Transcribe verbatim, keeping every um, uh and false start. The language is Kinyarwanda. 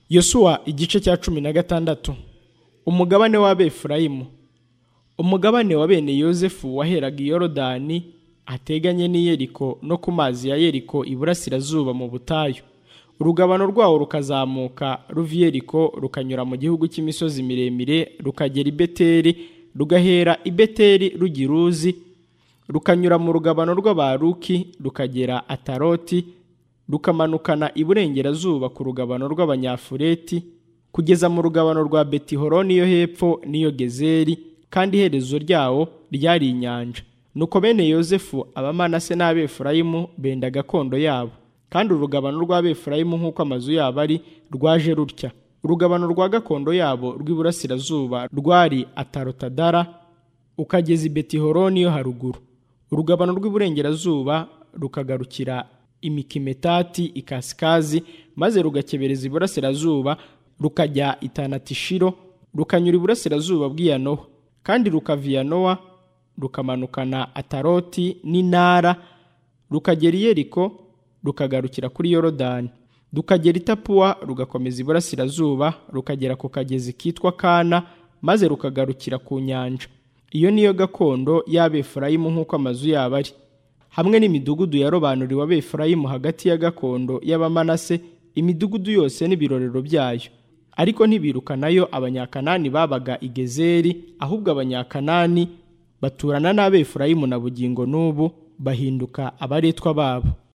Yosuwa igice cya cumi na gatandatu. Umugabane w'Abefurayimu. Umugabane wa bene Yozefu waheraga i Yorodani ateganye n'i Yeriko no ku mazi ya Yeriko iburasirazuba mu butayu. Urugabano rwawo rukazamuka ruva i Yeriko rukanyura mu gihugu cy'imisozi miremire rukagera i Beteli, rugahera i Beteli rujya i Luzi, rukanyura mu rugabano rw'Abaruki rukagera Ataroti, rukamanukana iburengerazuba ku rugabano rw'Abanyafureti kugeza mu rugabano rwa Betihoroni yo hepfo n'iyo Gezeri, kandi iherezo ryawo ryari inyanja. Nuko bene Yozefu Abamanase n'Abefurayimu benda gakondo yabo, kandi urugabano rw'Abefurayimu nk'uko amazu yabo ari rwaje rutya. Urugabano rwa gakondo yabo rw'iburasirazuba rwari Atarotadara ukageza i Betihoroni yo haruguru. Urugabano rw'iburengerazuba rukagarukira Imikimetati ikasikazi, maze rugakebereza iburasirazuba rukajya i Tanatishiro, rukanyura iburasirazuba bw'Iyanowa, kandi rukava Iyanowa rukamanukana Ataroti n'Inara, rukagera i Yeriko rukagarukira kuri Yorodani, rukagera i Tapuwa rugakomeza iburasirazuba rukagera ku kagezi kitwa Kana, maze rukagarukira ku nyanja. Iyo niyo gakondo y'Abefurayimu nk'uko amazu yabo ari, hamwe n'imidugudu yarobanuriwe Abefurayimu hagati ya gakondo y'Abamanase, imidugudu yose n'ibirorero byayo. Ariko ntibirukanayo Abanyakanani babaga i Gezeri, ahubwo Abanyakanani baturana n'Abefurayimu na bugingo n'ubu, bahinduka abaretwa babo.